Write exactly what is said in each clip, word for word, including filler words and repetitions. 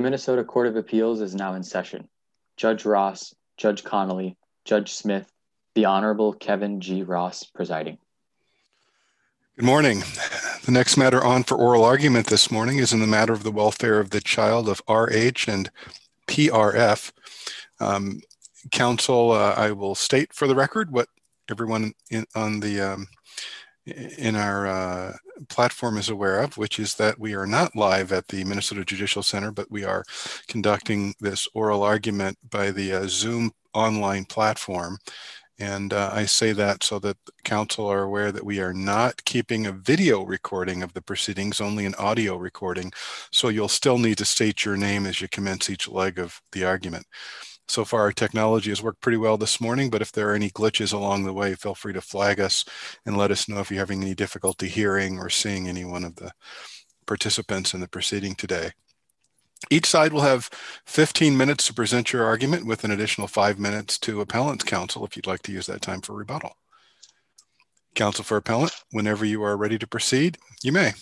The Minnesota Court of Appeals is now in session. Judge Ross, Judge Connolly, Judge Smith, the Honorable Kevin G. Ross presiding. Good morning. The next matter on for oral argument this morning is in the matter of the welfare of the child of R H and P R F. Um, counsel, uh, I will state for the record what everyone in, on the um, in our uh, platform is aware of, which is that we are not live at the Minnesota Judicial Center, but we are conducting this oral argument by the uh, Zoom online platform. And uh, I say that so that counsel are aware that we are not keeping a video recording of the proceedings, only an audio recording. So you'll still need to state your name as you commence each leg of the argument. So far, our technology has worked pretty well this morning, but if there are any glitches along the way, feel free to flag us and let us know if you're having any difficulty hearing or seeing any one of the participants in the proceeding today. Each side will have fifteen minutes to present your argument with an additional five minutes to appellant's counsel if you'd like to use that time for rebuttal. Counsel for appellant, whenever you are ready to proceed, you may.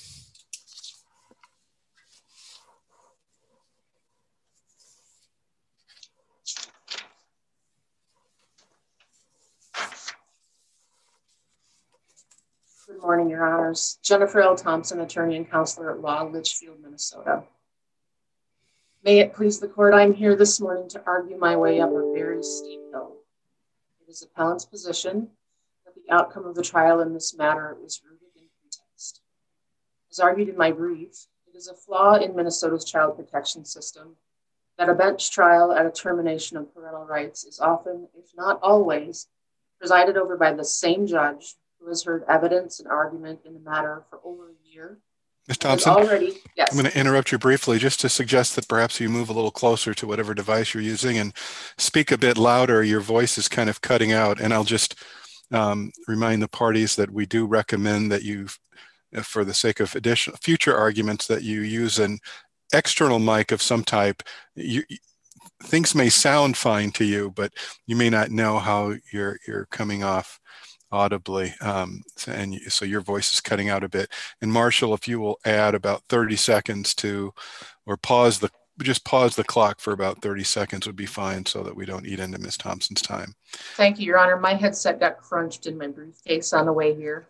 Good morning, Your Honors. Jennifer L. Thompson, attorney and counselor at law, Litchfield, Minnesota. May it please the court, I'm here this morning to argue my way up a very steep hill. It is appellant's position that the outcome of the trial in this matter is rooted in pretext. As argued in my brief, it is a flaw in Minnesota's child protection system that a bench trial at a termination of parental rights is often, if not always, presided over by the same judge who has heard evidence and argument in the matter for over a year. Miz Thompson, already, yes. I'm going to interrupt you briefly just to suggest that perhaps you move a little closer to whatever device you're using and speak a bit louder. Your voice is kind of cutting out, and I'll just um, remind the parties that we do recommend that you, for the sake of additional future arguments, that you use an external mic of some type. You, things may sound fine to you, but you may not know how you're you're coming off audibly, um, and you, so your voice is cutting out a bit. And Marshall, if you will add about thirty seconds to, or pause the, just pause the clock for about thirty seconds would be fine, so that we don't eat into Miz Thompson's time. Thank you, Your Honor. My headset got crunched in my briefcase on the way here.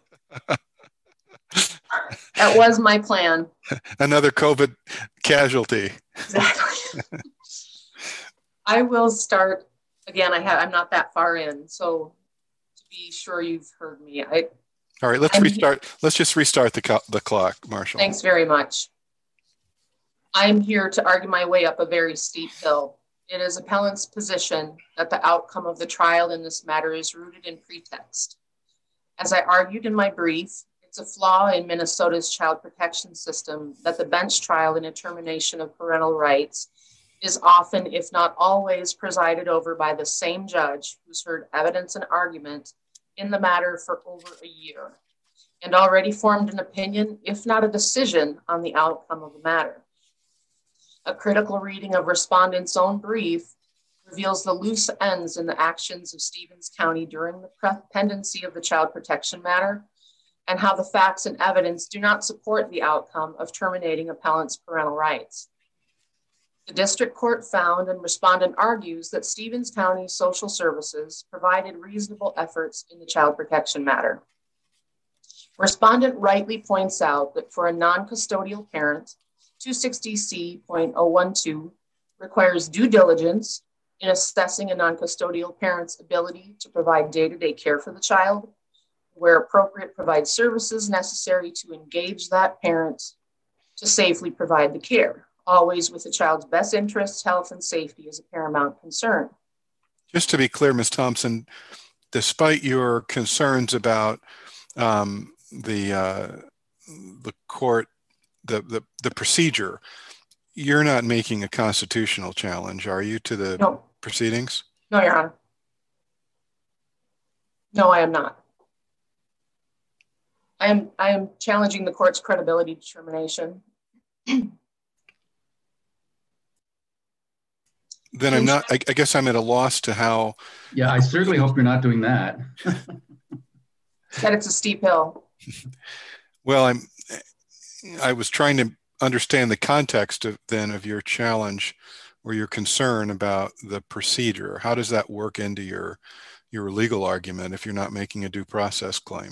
That was my plan. Another COVID casualty. Exactly. I will start again. I have. I'm not that far in, so to be sure you've heard me. I. All right. Let's I'm, restart. Let's just restart the the clock, Marshall. Thanks very much. I'm here to argue my way up a very steep hill. It is appellant's position that the outcome of the trial in this matter is rooted in pretext. As I argued in my brief, it's a flaw in Minnesota's child protection system that the bench trial in a termination of parental rights is often, if not always, presided over by the same judge who's heard evidence and argument in the matter for over a year and already formed an opinion, if not a decision, on the outcome of the matter. A critical reading of respondent's own brief reveals the loose ends in the actions of Stevens County during the pendency of the child protection matter and how the facts and evidence do not support the outcome of terminating appellant's parental rights. The district court found and respondent argues that Stevens County Social Services provided reasonable efforts in the child protection matter. Respondent rightly points out that for a non-custodial parent, two sixty C point oh one two requires due diligence in assessing a non-custodial parent's ability to provide day-to-day care for the child, where appropriate, provide services necessary to engage that parent to safely provide the care, always with the child's best interests, health, and safety as a paramount concern. Just to be clear, Miz Thompson, despite your concerns about um, the uh, the court, the, the the procedure, you're not making a constitutional challenge, are you, to the no. proceedings? No, Your Honor. No, I am not. I am I am challenging the court's credibility determination. Then I'm not, I, I guess I'm at a loss to how. Yeah, I certainly hope you're not doing that. That it's a steep hill. Well, I'm, I was trying to understand the context of, then of your challenge or your concern about the procedure. How does that work into your, your legal argument if you're not making a due process claim?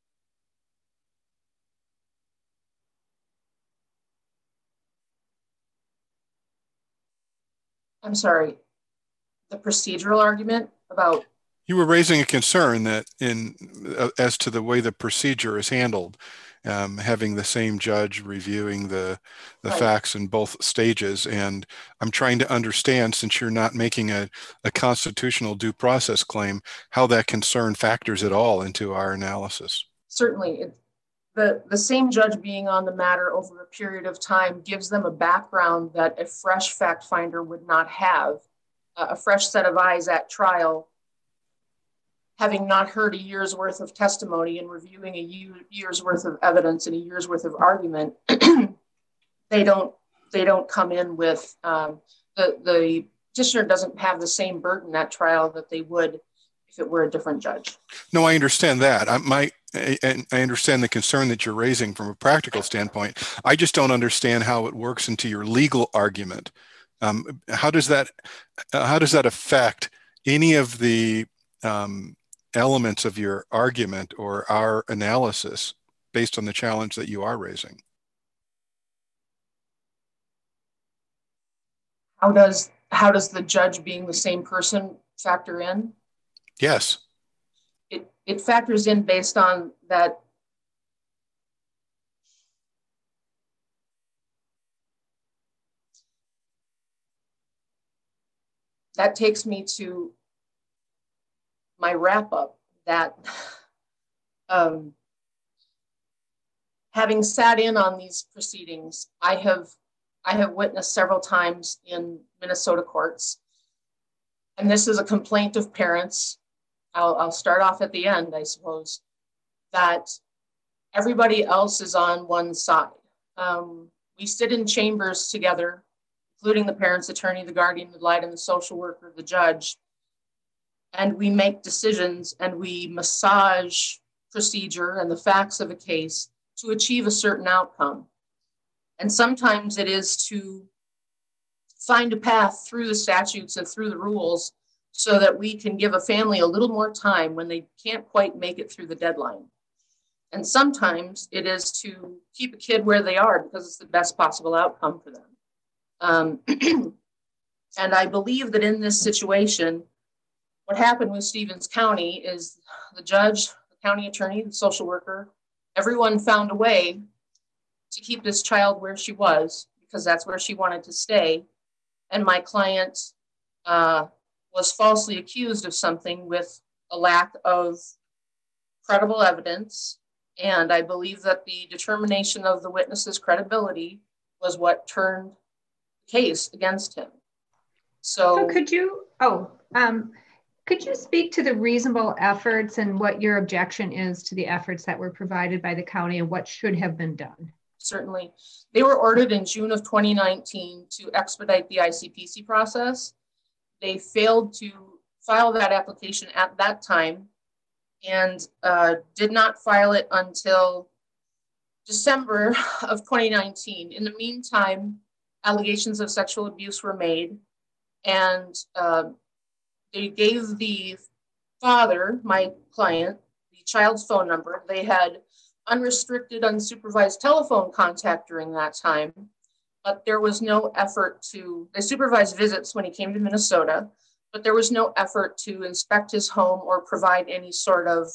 I'm sorry, the procedural argument about? You were raising a concern that in uh, as to the way the procedure is handled, um, having the same judge reviewing the the Right. facts in both stages. And I'm trying to understand, since you're not making a, a constitutional due process claim, how that concern factors at all into our analysis. Certainly. It, the, the same judge being on the matter over a period of time gives them a background that a fresh fact finder would not have, uh, a fresh set of eyes at trial, having not heard a year's worth of testimony and reviewing a year's worth of evidence and a year's worth of argument. they don't they don't come in with um, the the petitioner doesn't have the same burden at trial that they would if it were a different judge. No, I understand that. I, my, and I understand the concern that you're raising from a practical standpoint. I just don't understand how it works into your legal argument. Um, how does that uh, how does that affect any of the um, elements of your argument or our analysis based on the challenge that you are raising? How does how does the judge being the same person factor in? Yes. It it factors in based on that that takes me to my wrap up that um, having sat in on these proceedings, I have I have witnessed several times in Minnesota courts, and this is a complaint of parents. I'll, I'll start off at the end, I suppose, that everybody else is on one side. Um, we sit in chambers together, including the parent's attorney, the guardian ad litem, the social worker, the judge, and we make decisions and we massage procedure and the facts of a case to achieve a certain outcome. And sometimes it is to find a path through the statutes and through the rules so that we can give a family a little more time when they can't quite make it through the deadline. And sometimes it is to keep a kid where they are because it's the best possible outcome for them. Um, and I believe that in this situation, what happened with Stevens County is the judge, the county attorney, the social worker, everyone found a way to keep this child where she was because that's where she wanted to stay. And my client uh, was falsely accused of something with a lack of credible evidence. And I believe that the determination of the witness's credibility was what turned the case against him. So, so could you, oh, um, could you speak to the reasonable efforts and what your objection is to the efforts that were provided by the county and what should have been done? Certainly. They were ordered in June of twenty nineteen to expedite the I C P C process. They failed to file that application at that time and uh, did not file it until December of twenty nineteen. In the meantime, allegations of sexual abuse were made, and uh, they gave the father, my client, the child's phone number. They had unrestricted, unsupervised telephone contact during that time, but there was no effort to, they supervised visits when he came to Minnesota, but there was no effort to inspect his home or provide any sort of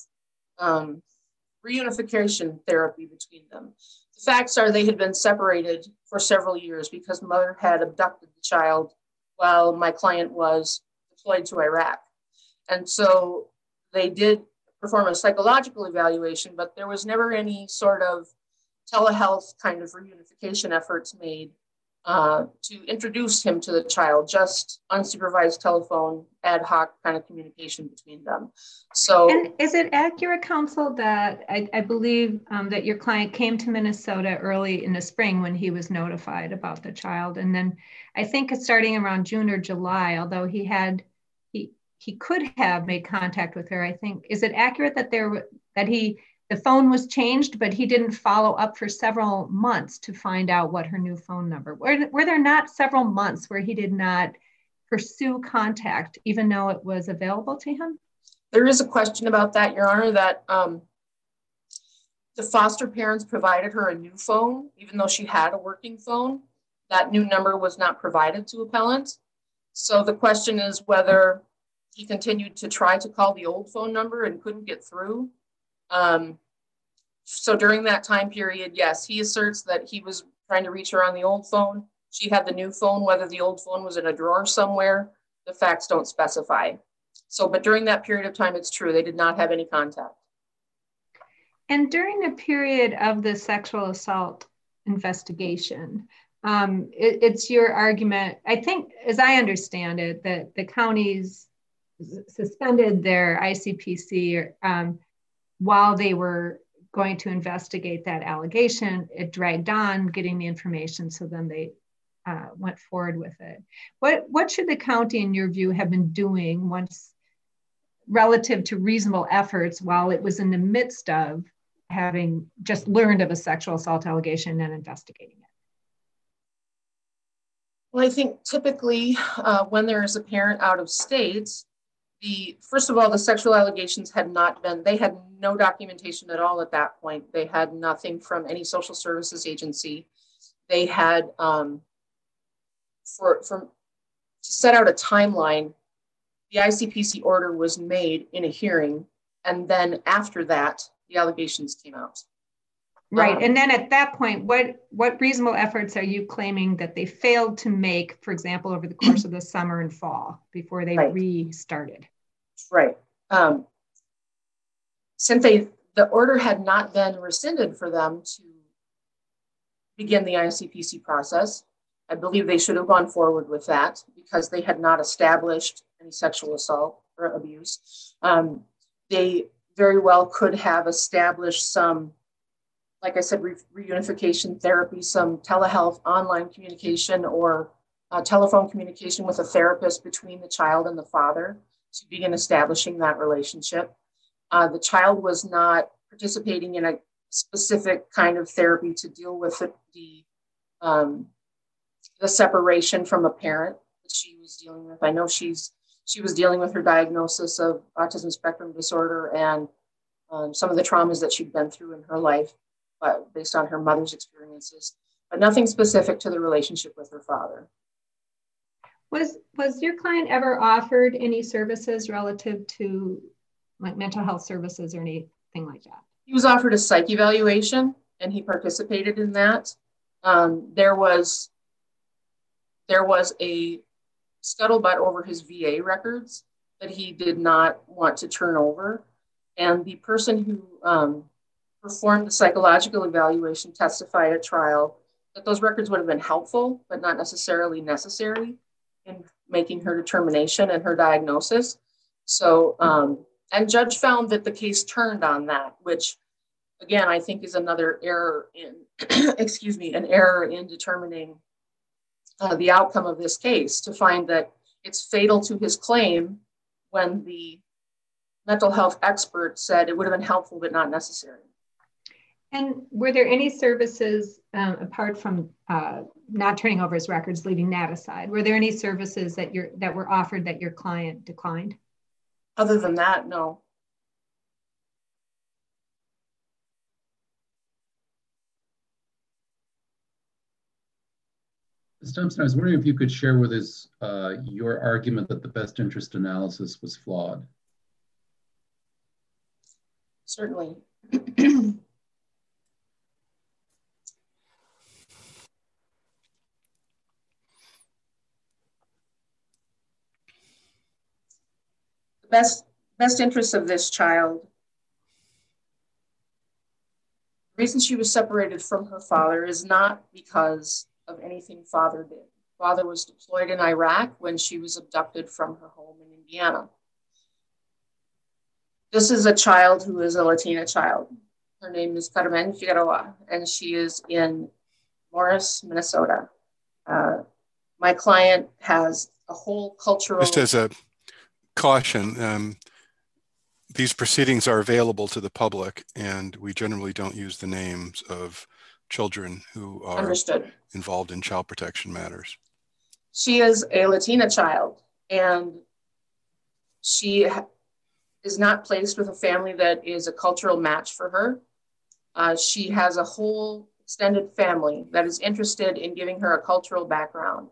um, reunification therapy between them. The facts are they had been separated for several years because mother had abducted the child while my client was deployed to Iraq. And so they did perform a psychological evaluation, but there was never any sort of telehealth kind of reunification efforts made uh, to introduce him to the child, just unsupervised telephone, ad hoc kind of communication between them. So, and is it accurate, counsel, that I, I believe um, that your client came to Minnesota early in the spring when he was notified about the child, and then I think it's starting around June or July, although he had he he could have made contact with her. I think, is it accurate that there that he the phone was changed, but he didn't follow up for several months to find out what her new phone number. Were, were there not several months where he did not pursue contact, even though it was available to him? There is a question about that, Your Honor, that um, the foster parents provided her a new phone, even though she had a working phone. That new number was not provided to appellant. So the question is whether he continued to try to call the old phone number and couldn't get through. Um, so during that time period, yes, he asserts that he was trying to reach her on the old phone. She had the new phone. Whether the old phone was in a drawer somewhere, the facts don't specify. So, but during that period of time, it's true, they did not have any contact. And during the period of the sexual assault investigation, um, it, it's your argument, I think, as I understand it, that the counties suspended their I C P C um, while they were going to investigate that allegation. It dragged on getting the information, so then they uh, went forward with it. What, what should the county, in your view, have been doing once relative to reasonable efforts while it was in the midst of having just learned of a sexual assault allegation and investigating it? Well, I think typically uh, when there is a parent out of state, the first of all, the sexual allegations had not been, they had no documentation at all at that point. They had nothing from any social services agency. They had, um, for, for to set out a timeline, the I C P C order was made in a hearing, and then after that, the allegations came out. Right, Um, and then at that point, what, what reasonable efforts are you claiming that they failed to make, for example, over the course of the summer and fall before they right. restarted? Right. Um, since they, the order had not been rescinded for them to begin the I C P C process, I believe they should have gone forward with that because they had not established any sexual assault or abuse. Um, they very well could have established some, like I said, re- reunification therapy, some telehealth online communication or uh, telephone communication with a therapist between the child and the father to begin establishing that relationship. Uh, the child was not participating in a specific kind of therapy to deal with the, the, um, the separation from a parent that she was dealing with. I know she's she was dealing with her diagnosis of autism spectrum disorder and um, some of the traumas that she'd been through in her life, but based on her mother's experiences, but nothing specific to the relationship with her father. Was, was your client ever offered any services relative to like mental health services or anything like that? He was offered a psych evaluation and he participated in that. Um, there was, there was a scuttlebutt over his V A records that he did not want to turn over. And the person who um, performed the psychological evaluation testified at trial that those records would have been helpful, but not necessarily necessary in making her determination and her diagnosis. So, um, and judge found that the case turned on that, which again, I think is another error in, excuse me, an error in determining uh, the outcome of this case, to find that it's fatal to his claim when the mental health expert said it would have been helpful, but not necessary. And were there any services, um, apart from uh, not turning over his records, leaving that aside, were there any services that you're, that were offered that your client declined? Other than that, no. Miz Thompson, I was wondering if you could share with us uh, your argument that the best interest analysis was flawed. Certainly. Best, best interest of this child. The reason she was separated from her father is not because of anything father did. Father was deployed in Iraq when she was abducted from her home in Indiana. This is a child who is a Latina child. Her name is Carmen Figueroa, and she is in Morris, Minnesota. Uh, my client has a whole cultural... Just as a caution, um, these proceedings are available to the public, and we generally don't use the names of children who are Understood. involved in child protection matters. She is a Latina child, and she is not placed with a family that is a cultural match for her. Uh, she has a whole extended family that is interested in giving her a cultural background.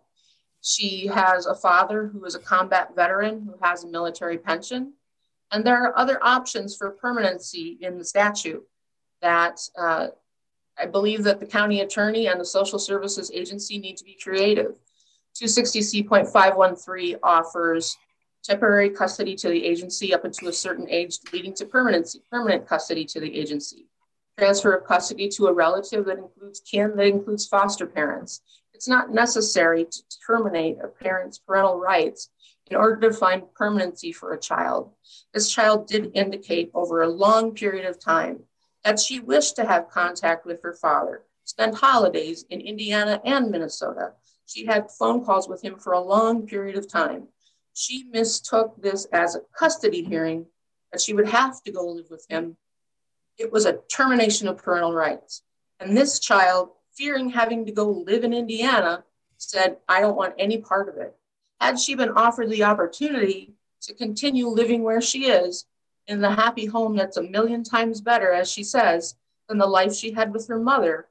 She has a father who is a combat veteran who has a military pension. And there are other options for permanency in the statute that uh, I believe that the county attorney and the social services agency need to be creative. two sixty C point five one three offers temporary custody to the agency up until a certain age, leading to permanency, permanent custody to the agency. Transfer of custody to a relative that includes kin, that includes foster parents. It's not necessary to terminate a parent's parental rights in order to find permanency for a child. This child did indicate over a long period of time that she wished to have contact with her father, spend holidays in Indiana and Minnesota. She had phone calls with him for a long period of time. She mistook this as a custody hearing, that she would have to go live with him. It was a termination of parental rights. And this child, fearing having to go live in Indiana, said, I don't want any part of it. Had she been offered the opportunity to continue living where she is, in the happy home that's a million times better, as she says, than the life she had with her mother,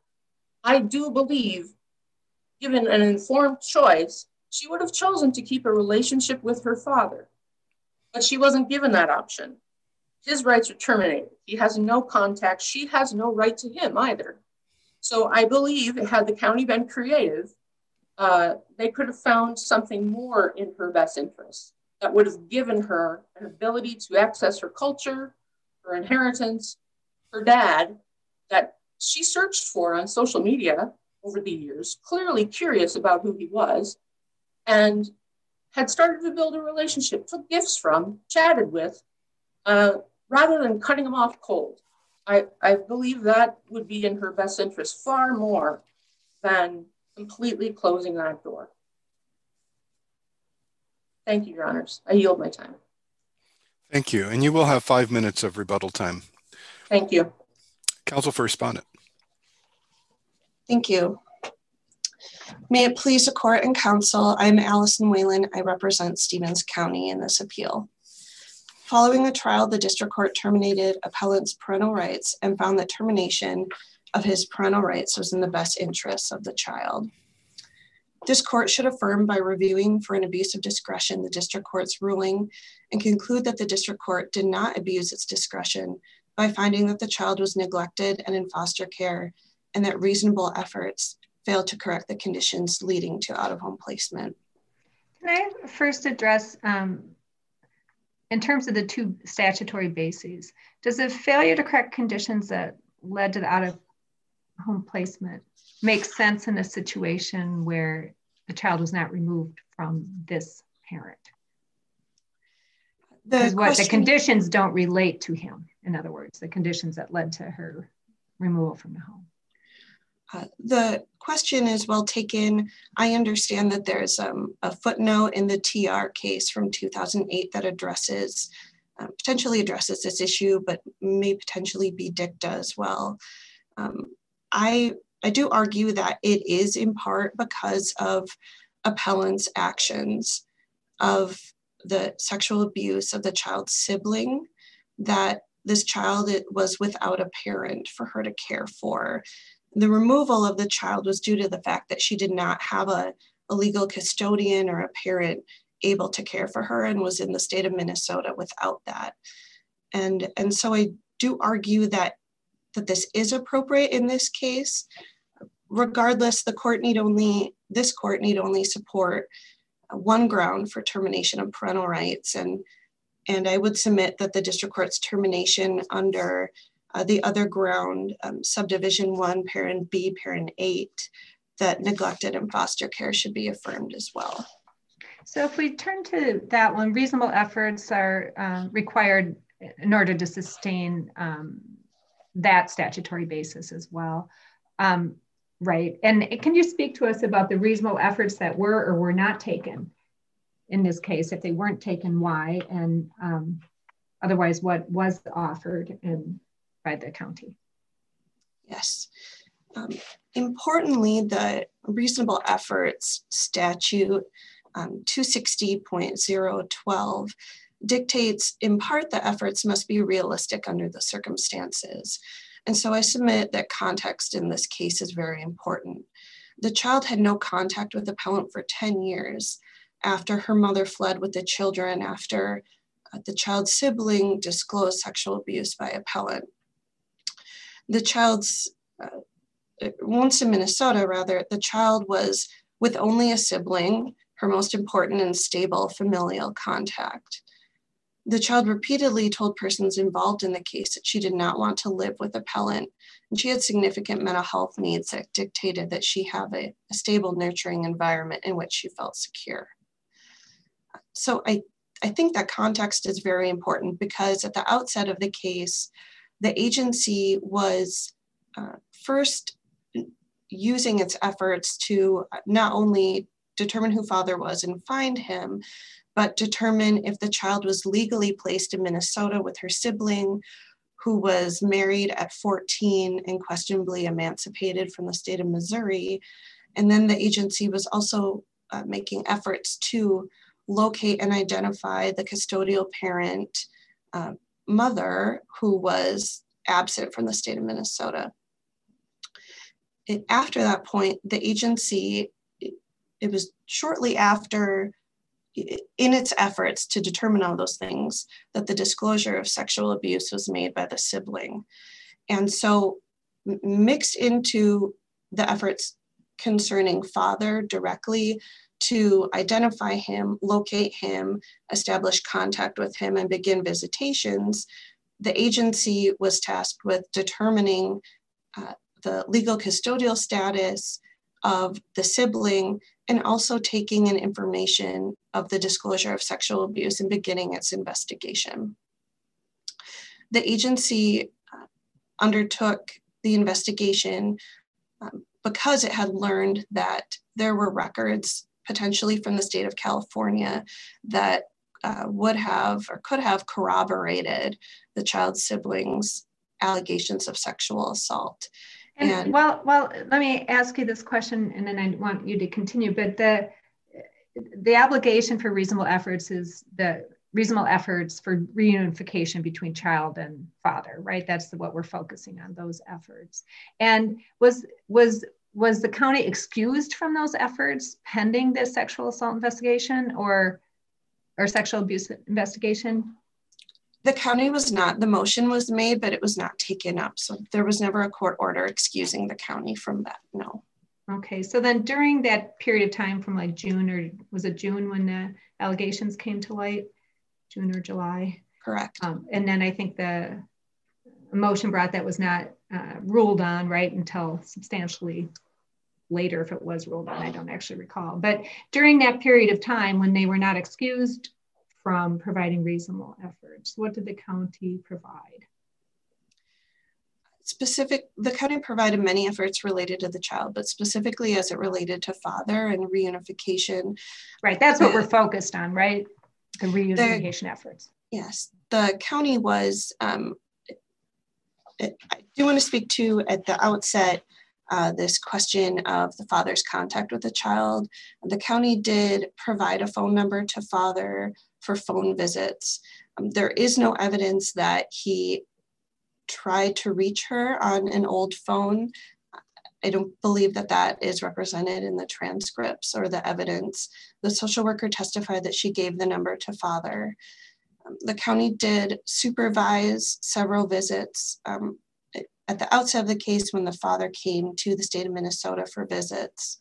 I do believe, given an informed choice, she would have chosen to keep a relationship with her father. But she wasn't given that option. His rights are terminated. He has no contact. She has no right to him either. So I believe, had the county been creative, uh, they could have found something more in her best interest that would have given her an ability to access her culture, her inheritance, her dad, that she searched for on social media over the years, clearly curious about who he was, and had started to build a relationship, took gifts from, chatted with, uh, rather than cutting him off cold. I, I believe that would be in her best interest far more than completely closing that door. Thank you, Your Honors. I yield my time. Thank you. And you will have five minutes of rebuttal time. Thank you. Counsel for Respondent. Thank you. May it please the court and counsel, I'm Allison Whalen. I represent Stevens County in this appeal. Following the trial, the district court terminated appellant's parental rights and found that termination of his parental rights was in the best interests of the child. This court should affirm by reviewing for an abuse of discretion the district court's ruling and conclude that the district court did not abuse its discretion by finding that the child was neglected and in foster care and that reasonable efforts failed to correct the conditions leading to out-of-home placement. Can I first address, um, in terms of the two statutory bases, does the failure to correct conditions that led to the out-of-home placement make sense in a situation where the child was not removed from this parent? Because what the conditions don't relate to him, in other words, the conditions that led to her removal from the home. Uh, the question is well taken. I understand that there's um, a footnote in the T R case from two thousand eight that addresses, uh, potentially addresses this issue, but may potentially be dicta as well. Um, I, I do argue that it is in part because of appellant's actions of the sexual abuse of the child's sibling, that this child it was without a parent for her to care for. The removal of the child was due to the fact that she did not have a, a legal custodian or a parent able to care for her and was in the state of Minnesota without that. And, and so I do argue that, that this is appropriate in this case. Regardless, the court need only, this court need only support one ground for termination of parental rights. And, and I would submit that the district court's termination under Uh, the other ground, um, subdivision one, parent B, parent eight, that neglected and foster care should be affirmed as well. So if we turn to that one, reasonable efforts are uh, required in order to sustain um, that statutory basis as well, um, right? And can you speak to us about the reasonable efforts that were or were not taken in this case? If they weren't taken, why? And um, otherwise what was offered in, by the county. Yes. Um, importantly, the reasonable efforts statute um, two sixty point zero twelve dictates in part that efforts must be realistic under the circumstances. And so I submit that context in this case is very important. The child had no contact with the appellant for ten years after her mother fled with the children, after uh, the child's sibling disclosed sexual abuse by appellant. The child's, uh, once in Minnesota rather, the child was with only a sibling, her most important and stable familial contact. The child repeatedly told persons involved in the case that she did not want to live with appellant, and she had significant mental health needs that dictated that she have a, a stable, nurturing environment in which she felt secure. So I, I think that context is very important, because at the outset of the case, the agency was uh, first using its efforts to not only determine who father was and find him, but determine if the child was legally placed in Minnesota with her sibling, who was married at fourteen and questionably emancipated from the state of Missouri. And then the agency was also uh, making efforts to locate and identify the custodial parent uh, mother who was absent from the state of Minnesota. It, after that point, the agency, it, it was shortly after, in its efforts to determine all those things, that the disclosure of sexual abuse was made by the sibling. And so mixed into the efforts concerning father directly to identify him, locate him, establish contact with him, and begin visitations, the agency was tasked with determining uh, the legal custodial status of the sibling, and also taking in information of the disclosure of sexual abuse and beginning its investigation. The agency uh, undertook the investigation um, because it had learned that there were records potentially from the state of California that uh, would have or could have corroborated the child's siblings' allegations of sexual assault. And, and well, well, let me ask you this question, and then I want you to continue. But the the obligation for reasonable efforts is the reasonable efforts for reunification between child and father, right? That's the, what we're focusing on, those efforts. And was was was the county excused from those efforts pending this sexual assault investigation or or sexual abuse investigation? The county was not. The motion was made, but it was not taken up. So there was never a court order excusing the county from that, no. Okay, so then during that period of time from like June, or was it June when the allegations came to light? June or July? Correct. Um, and then I think the motion brought that was not uh, ruled on, right, until substantially later, if it was ruled on, I don't actually recall. But during that period of time when they were not excused from providing reasonable efforts, what did the county provide? Specific, the county provided many efforts related to the child, but specifically as it related to father and reunification. Right, that's what uh, we're focused on, right? The reunification the, efforts. Yes, the county was, um, it, I do want to speak to at the outset, uh, this question of the father's contact with the child. The county did provide a phone number to father for phone visits. Um, there is no evidence that he tried to reach her on an old phone. I don't believe that that is represented in the transcripts or the evidence. The social worker testified that she gave the number to father. Um, the county did supervise several visits. Um, at the outset of the case, when the father came to the state of Minnesota for visits,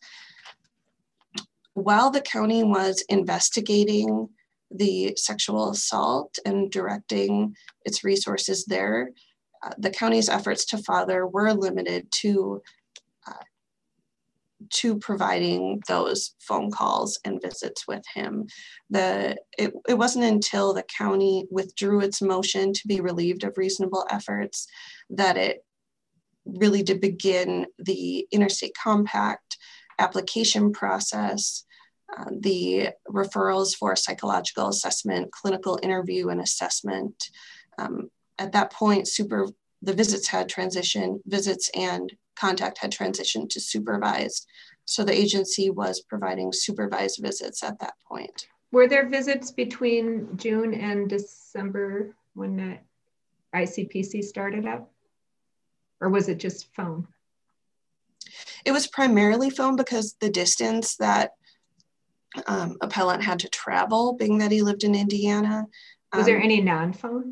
while the county was investigating the sexual assault and directing its resources there, uh, the county's efforts to father were limited to uh, to providing those phone calls and visits with him. The it, it wasn't until the county withdrew its motion to be relieved of reasonable efforts that it really did begin the interstate compact application process, uh, the referrals for psychological assessment, clinical interview and assessment. Um, at that point, super, the visits had transitioned, visits and contact had transitioned to supervised. So the agency was providing supervised visits at that point. Were there visits between June and December when the I C P C started up? Or was it just phone? It was primarily phone because the distance that um, appellant had to travel, being that he lived in Indiana. Was um, there any non-phone?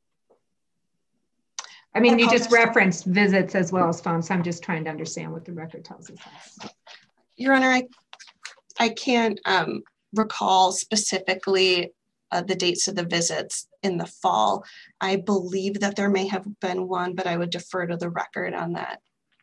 I mean, you just referenced visits as well as phone, so I'm just trying to understand what the record tells us. Your Honor, I, I can't um, recall specifically uh, the dates of the visits in the fall. I believe that there may have been one, but I would defer to the record on that.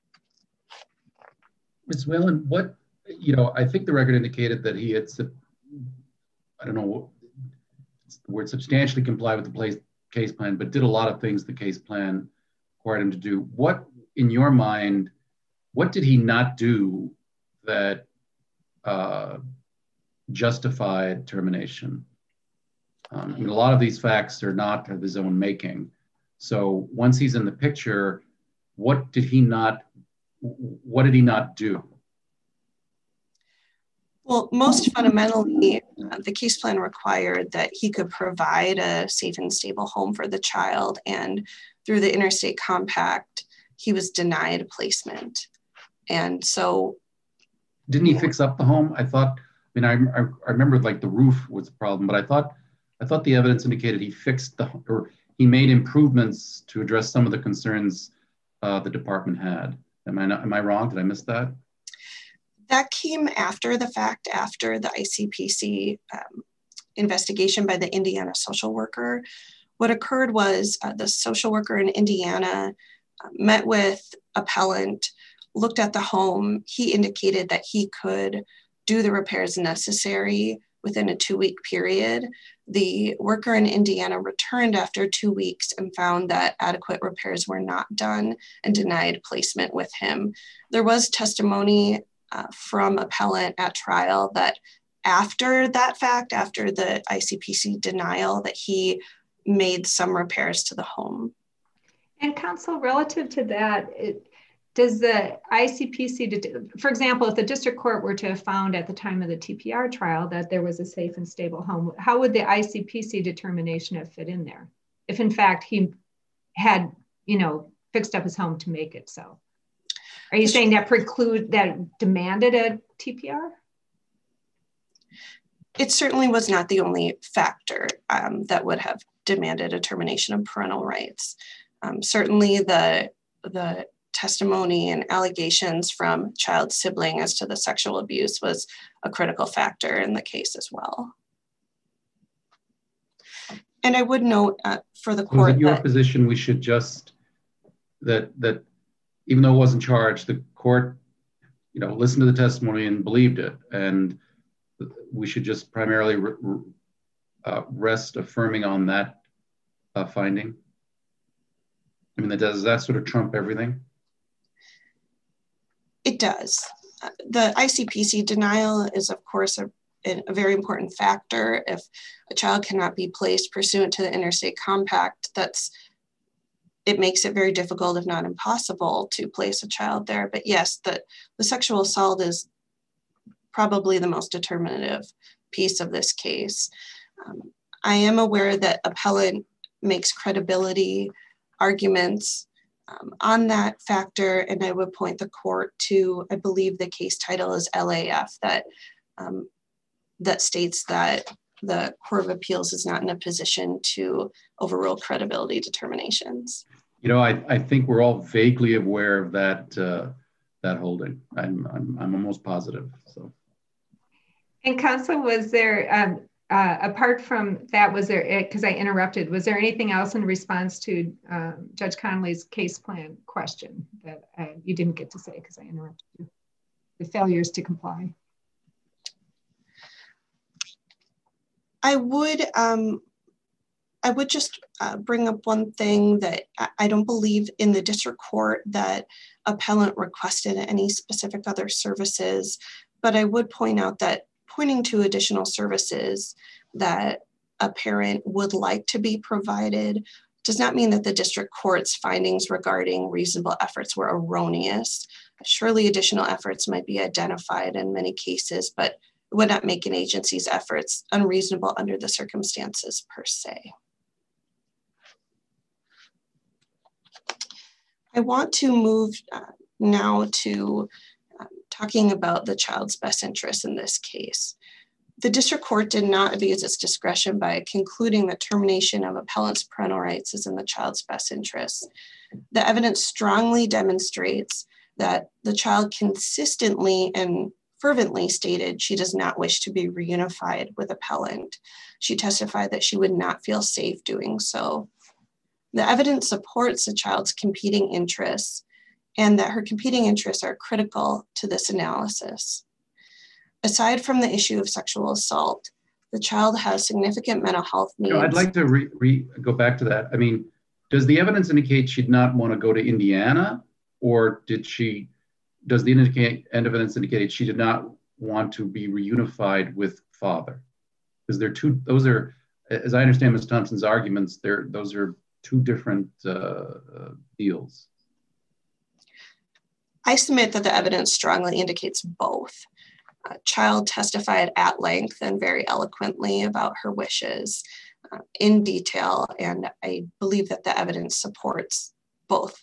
Miz Whalen, what, you know, I think the record indicated that he had, I don't know, the word substantially complied with the place, case plan, but did a lot of things the case plan required him to do. What, in your mind, what did he not do that uh, justified termination? Um, I mean, a lot of these facts are not of his own making. So once he's in the picture, what did he not, what did he not do? Well, most fundamentally, uh, the case plan required that he could provide a safe and stable home for the child, and through the interstate compact, he was denied placement. And so... Didn't he fix up the home? I thought, I mean, I, I, I remember like the roof was a problem, but I thought, I thought the evidence indicated he fixed the, or he made improvements to address some of the concerns uh, the department had. Am I not, am I wrong? Did I miss that? That came after the fact, after the I C P C um, investigation by the Indiana social worker. What occurred was uh, the social worker in Indiana uh, met with appellant, looked at the home. He indicated that he could do the repairs necessary within a two-week period. The worker in Indiana returned after two weeks and found that adequate repairs were not done and denied placement with him. There was testimony uh, from appellant at trial that after that fact, after the I C P C denial, that he made some repairs to the home. And counsel, relative to that, it, does the I C P C, for example, if the district court were to have found at the time of the T P R trial that there was a safe and stable home, how would the I C P C determination have fit in there? If in fact he had, you know, fixed up his home to make it so. Are you saying that preclude, that demanded a T P R? It certainly was not the only factor um, that would have demanded a termination of parental rights. Um, certainly the, the testimony and allegations from child sibling as to the sexual abuse was a critical factor in the case as well. And I would note uh, for the court, was it your that, position we should just, that, that even though it wasn't charged, the court, you know, listened to the testimony and believed it, and we should just primarily re uh, rest affirming on that uh, finding? I mean, that does that sort of trump everything? It does. Uh, the I C P C denial is, of course, a, a very important factor. If a child cannot be placed pursuant to the interstate compact, that's, it makes it very difficult, if not impossible, to place a child there. But yes, the, the sexual assault is probably the most determinative piece of this case. Um, I am aware that appellant makes credibility arguments um, on that factor, and I would point the court to, I believe the case title is L A F, that, um, that states that the Court of Appeals is not in a position to overrule credibility determinations. You know, I, I think we're all vaguely aware of that, uh, that holding. I'm, I'm, I'm almost positive, so. And counsel, was there, um, uh, apart from that, was there, because I interrupted, was there anything else in response to um, Judge Connolly's case plan question that uh, you didn't get to say because I interrupted you? The failures to comply. I would, um, I would just uh, bring up one thing that I, I don't believe in the district court that appellant requested any specific other services, but I would point out that pointing to additional services that a parent would like to be provided does not mean that the district court's findings regarding reasonable efforts were erroneous. Surely additional efforts might be identified in many cases, but it would not make an agency's efforts unreasonable under the circumstances per se. I want to move uh, now to um, talking about the child's best interest in this case. The district court did not abuse its discretion by concluding that termination of appellant's parental rights is in the child's best interest. The evidence strongly demonstrates that the child consistently and fervently stated she does not wish to be reunified with appellant. She testified that she would not feel safe doing so. The evidence supports the child's competing interests and that her competing interests are critical to this analysis. Aside from the issue of sexual assault, the child has significant mental health needs. You know, I'd like to re, re, go back to that. I mean, does the evidence indicate she'd not want to go to Indiana, or did she, does the indicate, evidence indicate she did not want to be reunified with father? Because they're two, those are, as I understand Miz Thompson's arguments, they're, those are two different uh, uh, deals. I submit that the evidence strongly indicates both. Uh, child testified at length and very eloquently about her wishes uh, in detail, and I believe that the evidence supports both.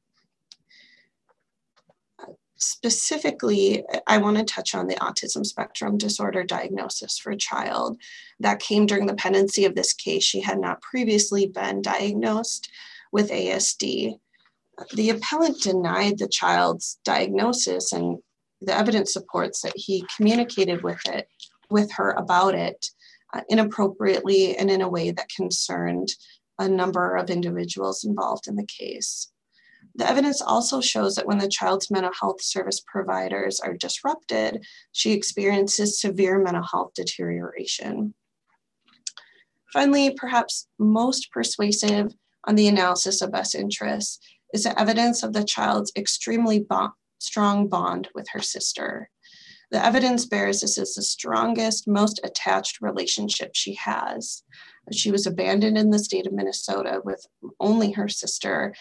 Uh, specifically, I want to touch on the autism spectrum disorder diagnosis for a child that came during the pendency of this case. She had not previously been diagnosed with A S D. The appellant denied the child's diagnosis, and the evidence supports that he communicated with it, with her about it uh, inappropriately and in a way that concerned a number of individuals involved in the case. The evidence also shows that when the child's mental health service providers are disrupted, she experiences severe mental health deterioration. Finally, perhaps most persuasive on the analysis of best interest is the evidence of the child's extremely bond strong bond with her sister. The evidence bears this is the strongest, most attached relationship she has. She was abandoned in the state of Minnesota with only her sister.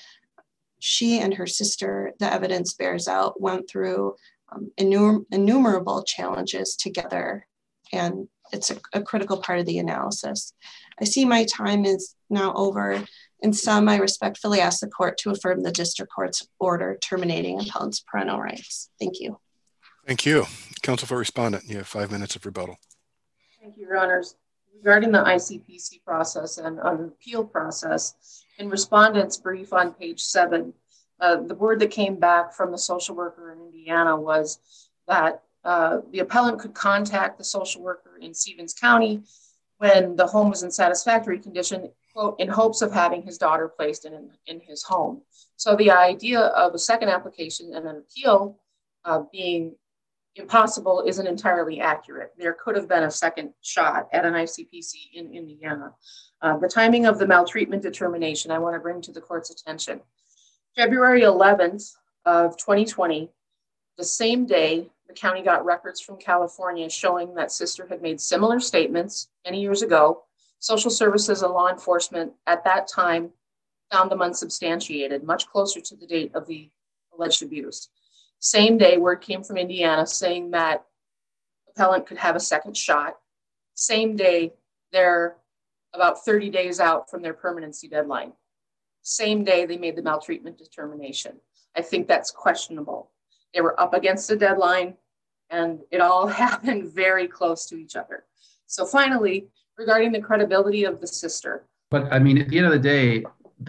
She and her sister, the evidence bears out, went through um, innumer- innumerable challenges together, and it's a, a critical part of the analysis. I see my time is now over. In sum, I respectfully ask the court to affirm the district court's order terminating appellant's parental rights. Thank you. Thank you. Counsel for Respondent, you have five minutes of rebuttal. Thank you, Your Honors. Regarding the I C P C process and an appeal process, in Respondent's brief on page seven, uh, the word that came back from the social worker in Indiana was that uh, the appellant could contact the social worker in Stevens County when the home was in satisfactory condition, quote, in hopes of having his daughter placed in, in his home. So the idea of a second application and an appeal uh, being impossible isn't entirely accurate. There could have been a second shot at an I C P C in Indiana. Uh, the timing of the maltreatment determination, I want to bring to the court's attention. February eleventh of twenty twenty, the same day, the county got records from California showing that sister had made similar statements many years ago. Social services and law enforcement at that time found them unsubstantiated, much closer to the date of the alleged abuse. Same day, word came from Indiana saying that the appellant could have a second shot. Same day, they're about thirty days out from their permanency deadline. Same day, they made the maltreatment determination. I think that's questionable. They were up against the deadline, and it all happened very close to each other. So finally, regarding the credibility of the sister. But I mean, at the end of the day,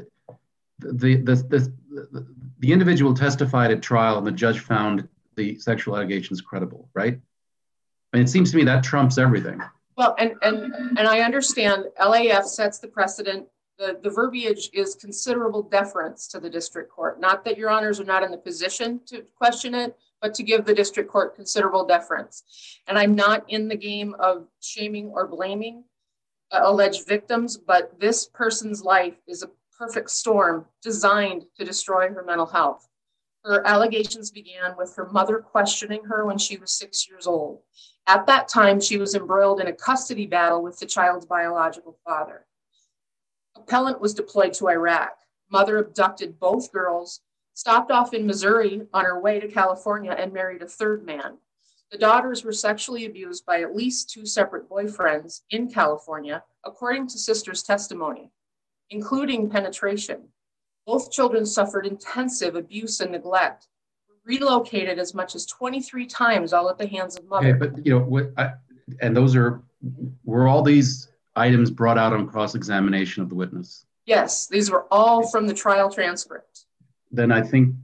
the, the, the, the, the individual testified at trial and the judge found the sexual allegations credible, right? I mean, it seems to me that trumps everything. Well, and and and I understand L A F sets the precedent. The, the verbiage is considerable deference to the district court. Not that your honors are not in the position to question it, but to give the district court considerable deference. And I'm not in the game of shaming or blaming uh, alleged victims, but this person's life is a perfect storm designed to destroy her mental health. Her allegations began with her mother questioning her when she was six years old. At that time, she was embroiled in a custody battle with the child's biological father. Appellant was deployed to Iraq. Mother abducted both girls, stopped off in Missouri on her way to California, and married a third man. The daughters were sexually abused by at least two separate boyfriends in California, according to sister's testimony, including penetration. Both children suffered intensive abuse and neglect, relocated as much as twenty-three times, all at the hands of mother. Okay, but you know what? I, and those are were all these items brought out on cross-examination of the witness? Yes, these were all from the trial transcript. Then I think.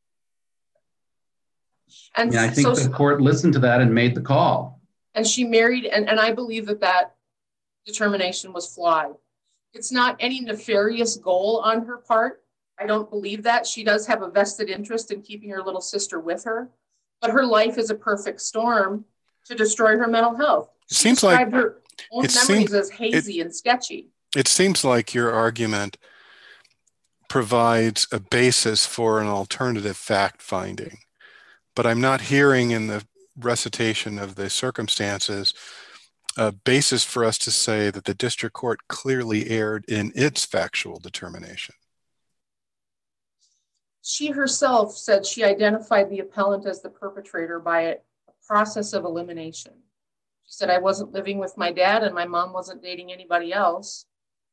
And I, mean, I think so, the court listened to that and made the call. And she married, and, and I believe that that determination was flawed. It's not any nefarious goal on her part. I don't believe that. She does have a vested interest in keeping her little sister with her, but her life is a perfect storm to destroy her mental health. It seems She like described her own it memories seems, as hazy it, and sketchy. It seems like your argument provides a basis for an alternative fact finding, but I'm not hearing in the recitation of the circumstances a basis for us to say that the district court clearly erred in its factual determination. She herself said she identified the appellant as the perpetrator by a process of elimination. She said, I wasn't living with my dad and my mom wasn't dating anybody else.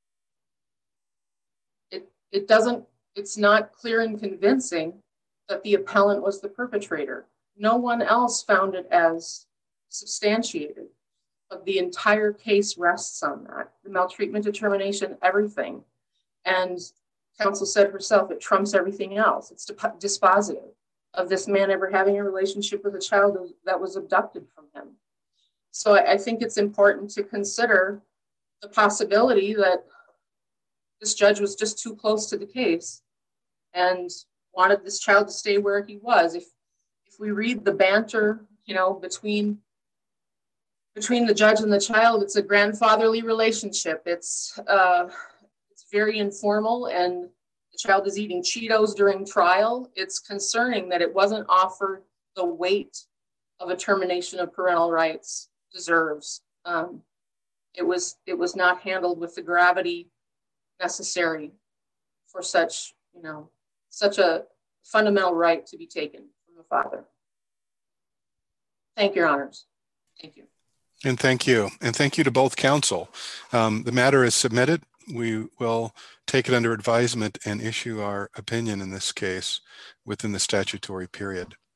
It, it doesn't, it's not clear and convincing that the appellant was the perpetrator. No one else found it as substantiated, but the entire case rests on that. The maltreatment determination, everything. And counsel said herself, it trumps everything else. It's dispositive of this man ever having a relationship with a child that was abducted from him. So I think it's important to consider the possibility that this judge was just too close to the case and wanted this child to stay where he was. If if we read the banter, you know, between between the judge and the child, it's a grandfatherly relationship. It's uh, it's very informal, and the child is eating Cheetos during trial. It's concerning that it wasn't offered the weight of a termination of parental rights deserves. Um, it was it was not handled with the gravity necessary for such, you know, such a fundamental right to be taken from the father. Thank you, Your Honors. Thank you. And thank you. And thank you to both counsel. Um, the matter is submitted. We will take it under advisement and issue our opinion in this case within the statutory period.